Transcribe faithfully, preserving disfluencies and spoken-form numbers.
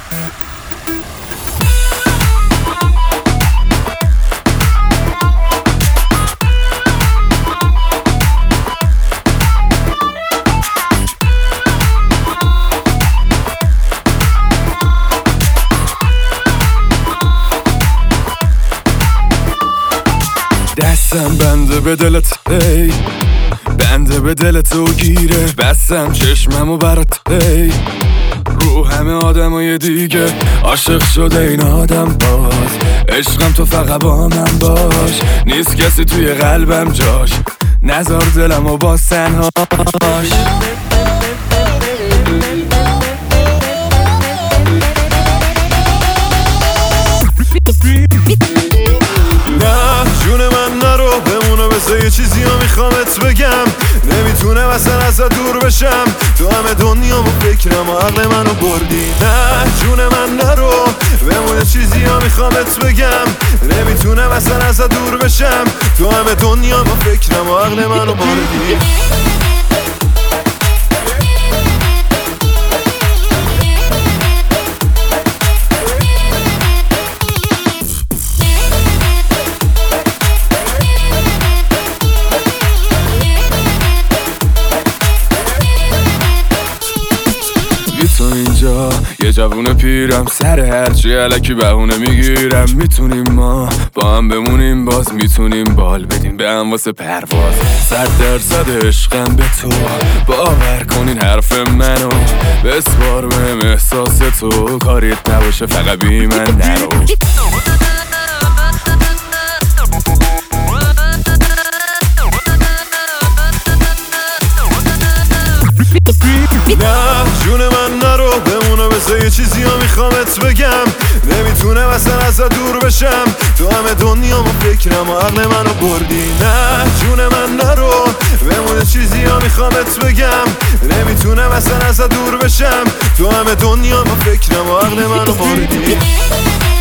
دستم بنده به دلت ای بنده به دلت و گیره بستم چشممو برات ای رو همه آدمای دیگه عاشق شده این آدم باز عشقم تو فقط با من باش نیست کسی توی قلبم جاش نزار دلمو باز تنهاش جون من نرو بمونو بسه یه چیزی ها میخوامت بگم نمیتونم اصلا ازت دور بشم تو همه دنیا با فکرم و عقل منو بردی نه جون من نرو بمونه چیزی ها میخوامت بگم نمیتونم اصلا ازت دور بشم تو همه دنیا با فکرم و عقل منو بردی تو اینجا یه جوون پیرم سر هرچی علکی بهونه میگیرم میتونیم ما با هم بمونیم باز میتونیم بال بدیم به هم واسه پرواز صد درصد عشقم به تو باور کنین حرف منو بسپار بهم احساس تو کاریت نباشه فقط بی من نرو نه جون من نرو بمونه بسه یه چیزی ها میخوامت بگم نمیتونم اصلا ازت دور بشم تو همه دنیا با فکرم و عقل منو بردی نه جون من نرو بمونه چیزی ها میخوامت بگم نمیتونم اصلا ازت دور بشم تو همه دنیا با فکرم و عقل منو بردی